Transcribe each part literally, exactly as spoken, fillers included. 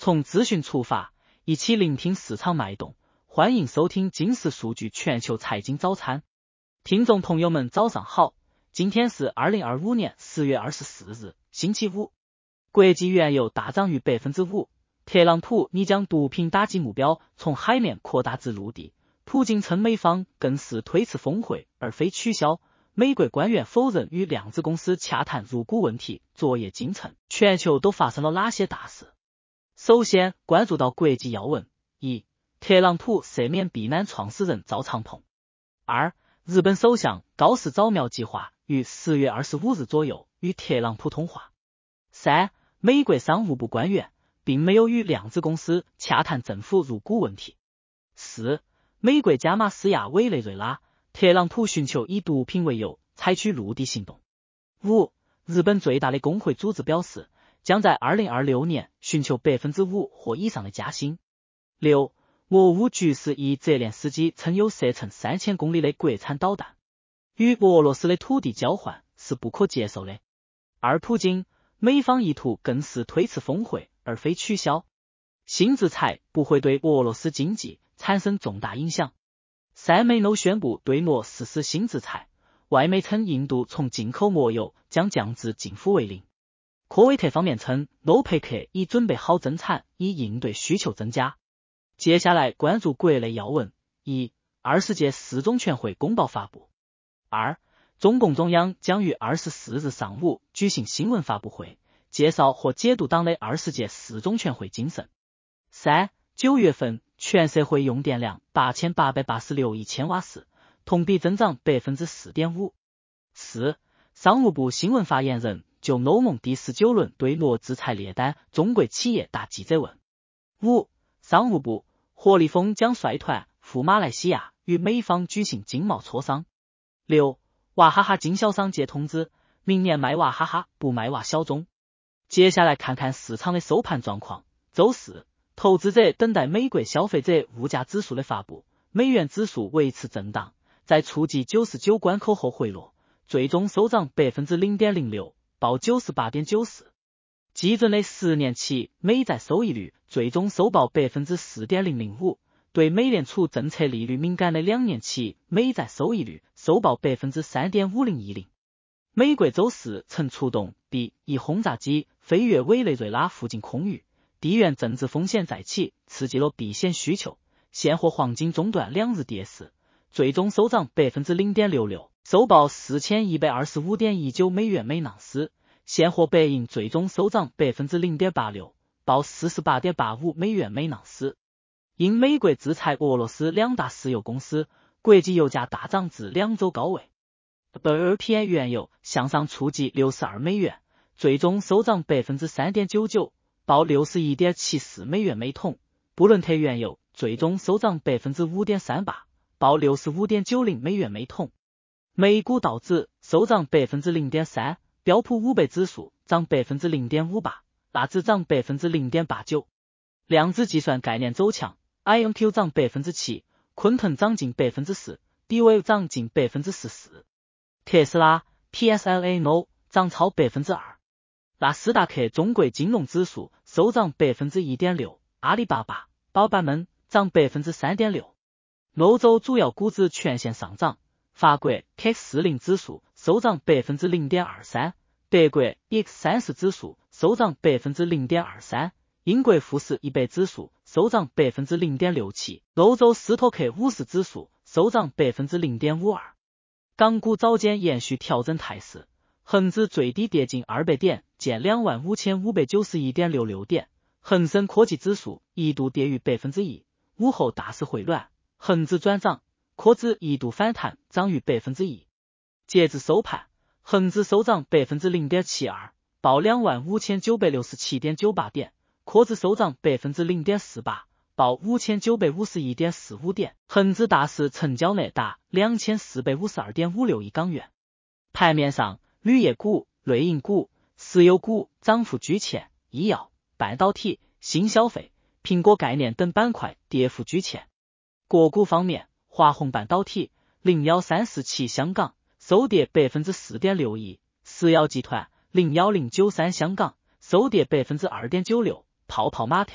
从资讯出发，一起聆听市场脉动，欢迎收听金石数据全球财经早餐。听众朋友们早上好，今天是二零二五年十月二十四日，星期五。国际原油大涨逾 百分之五， 特朗普拟将毒品打击目标从海面扩大至陆地，普京称美方更是推迟峰会而非取消，美国官员否认与量子公司洽谈入股问题，昨夜今晨全球都发生了哪些大事？首先关注到国际要闻：一、特朗普赦免避难创始人赵长鹏；二、日本首相高市早苗计划于十月二十五日左右与特朗普通话；三、美国商务部官员并没有与量子公司洽谈政府入股问题；四、美国加马斯亚委内瑞拉，特朗普寻求以毒品为由采取陆地行动；五、日本最大的工会组织表示将在二零二六年寻求 百分之五 或以上的加薪。六、俄乌局势以泽连斯基称有射程三千公里的国产导弹，与俄罗斯的土地交换是不可接受的。而普京，美方意图更是推迟峰会而非取消。新制裁不会对俄罗斯经济产生重大影响。三美欧宣布对俄实施新制裁，外媒称印度从进口俄油将降至近乎为零。科威特方面称，欧佩克已准备好增产，以应对需求增加。接下来关注国内要闻：一、二十届四中全会公报发布；二、中共中央将于二十四日上午举行新闻发布会，介绍或解读党的二十届四中全会精神；三、九月份全社会用电量八千八百八十六亿千瓦时，同比增长 百分之四点五；四、商务部新闻发言人就欧盟第十九轮对俄制裁列单中国企业答记者问。五、商务部何立峰将率团赴马来西亚与美方举行经贸磋商。六、娃哈哈经销商接通知，明年卖娃哈哈不卖娃小众。接下来看看市场的收盘状况。周四，投资者等待美国消费者物价指数的发布，美元指数维持震荡，在触及九十九关口后回落，最终收涨 百分之零点零六， 报 九十八点九四。基准的十年期美债收益率最终收报 百分之四点零零五， 对美联储政策利率敏感的两年期美债收益率收报 百分之三点五零一零。美国周四曾出动 B 一轰炸机飞越委内瑞拉附近空域，地缘政治风险再起，刺激了避险需求，现货黄金中断两日跌势，最终收涨 百分之零点六六， 收报 四千一百二十五点一九美元每盎司。现货白银最终收涨 百分之零点八六， 报 四十八点八五美元每盎司。因美国制裁俄罗斯两大石油公司，国际油价大涨至两周高位。W L P I 原油向上触及六十二美元，最终收涨 百分之三点九九， 报 六十一点七四美元每桶。布伦特原油最终收涨 百分之五点三八， 报 六十五点九零美元每桶。美股道指收涨 百分之零点三， 标普五百指数涨 百分之零点五八， 纳指涨 百分之零点八九。量子计算概念走强， I M Q 涨 百分之七， 昆腾涨近 百分之四， D W A V 涨近 百分之十四。特斯拉 P S L A N O 涨超 百分之二。纳斯达克中国金融指数收涨 百分之一点六， 阿里巴巴、宝巴们涨 百分之三点六。欧洲主要股指全线上涨，法国 C A C 四十 指数收涨 百分之零点二三， 德国 E X 三十 指数收涨 百分之零点二三， 英国富时一百指数收涨 百分之零点六七， 欧洲斯托克五十指数收涨 百分之零点五二。港股早间延续调整态势，恒指最低跌近二百点，见 两万五千五百九十一点六六 点，恒生科技指数一度跌逾 百分之一， 午后大势回暖，恒指转涨，科指一度反弹，涨逾 百分之一。截至收盘，恒指收涨 百分之零点七二， 报 两万五千九百六十七点九八 点，科指收涨 百分之零点四八， 报 五千九百五十一点四五 点，恒指大市成交额达 两千四百五十二点五六亿港元。盘面上，铝业股、类银股、石油股涨幅居前，医药、半导体、新消费、苹果概念等板块跌幅居前。个股方面，华虹半导体零一三四七香港收跌 百分之四点六一， 石药集团零一零九三香港收跌 百分之二点九六， 泡泡玛特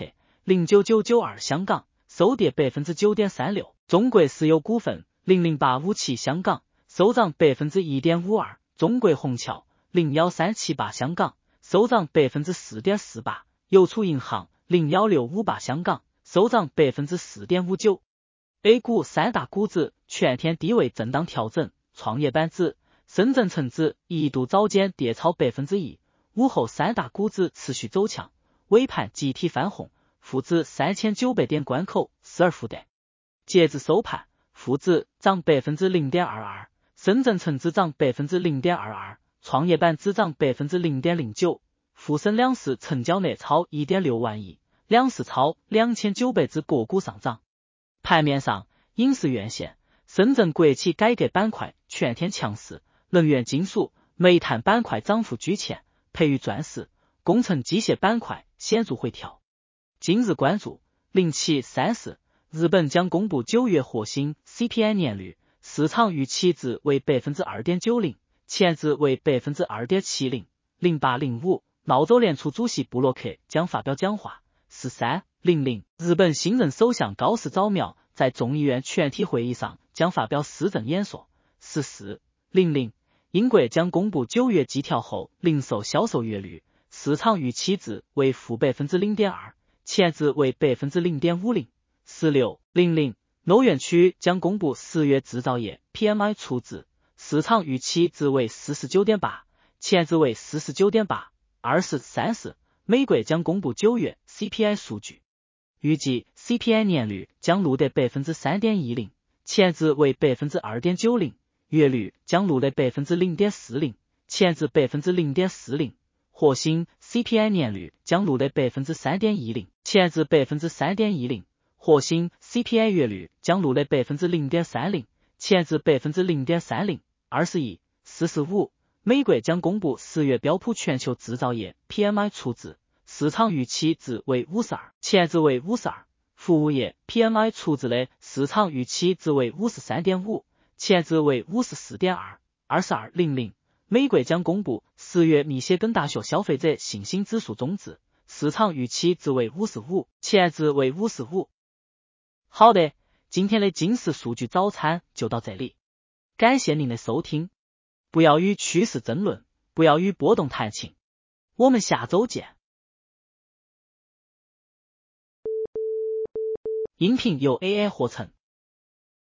零九九九二香港收跌百分之九点三六，中国石油股份零零八五七香港收涨百分之一点五二，中国虹桥零幺三七八香港收涨百分之四点四八，邮储银行零幺六五八香港收涨百分之四点五九。A 股三大股指全天低位震荡调整，创业板指、深圳成指一度早间跌超百分之一，午后三大股指持续走强，尾盘集体翻红，沪指三千九百点关口死而复得。截至收盘，沪指涨百分之零点二二，深圳成指涨百分之零点二二，创业板指涨百分之零点零九。沪深两市成交额超一点六万亿，两市超两千九百只个股上涨。盘面上，影视院线、深圳国企改革板块全天强势，能源金属、煤炭板块涨幅居前，培育钻石、工程机械板块显著回调。今日关注零七三四，日本将公布九月核心 C P I 年率，市场预期值为 百分之二点九零， 前值为 百分之二点七零。零八零五，澳洲联储主席布洛克将发表讲话。十三零零，日本新任首相高市早苗在众议院全体会议上将发表施政演说。十四零零，英国将公布九月季调后零售销售月率，市场预期值为负 百分之零点二， 前值为 百分之零点五零。十六零零，欧元区将公布十月制造业 P M I 初值，市场预期值为 四十九点八， 前值为 四十九点八。二十三十，美国将公布九月 C P I 数据，预计 C P I 年率将录得 百分之三点一零， 前值为 百分之二点九零， 月率将录得 百分之零点四零， 前值 百分之零点四零。核心 C P I 年率将录得 百分之三点一零， 前值 百分之三点一零。核心 C P I 月率将录得 百分之零点三零， 前值 百分之零点三零。二十一四十五，美国将公布十月标普全球制造业 P M I 初值，市场预期值为五十二，前值为五十二。服务业 P M I 初值的市场预期值为 五十三点五， 前值为 五十四点二。二十二零零，美国将公布十月密歇根大学消费者信心指数终值，市场预期值为五十五，前值为五十五。好的，今天的金石数据早餐就到这里，感谢您的收听。不要与趋势争论，不要与波动谈情。我们下周见。音频由 A I 合成。